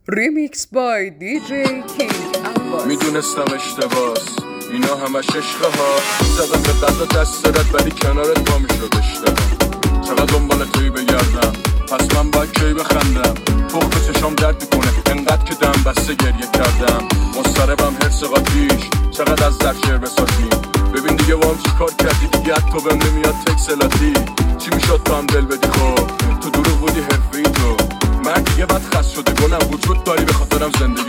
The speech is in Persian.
ریمیکس بای دی جی کینگ عباس. میدونستم اشتباس اینا همش عشقه ها. زدم به قضا دست رد ولی کنارت پا میشد اشتباه. چقدر دنبال توی بگردم پس من باید کی بخندم. پخت چشام درد میکنه انقدر که دم بسته گریه کردم. مضطربم هرس قاتیش چقدر از در شعر بسازیم. ببین دیگه با هم چی کار کردی دیگه تو بهم نمیاد تکسلاتی. چی میشد تو هم دل بدی خب تو دروغ بودی حرفه‌ای تو. من دیگه بد خست شده گنم وجود داری به خاطرم زندگی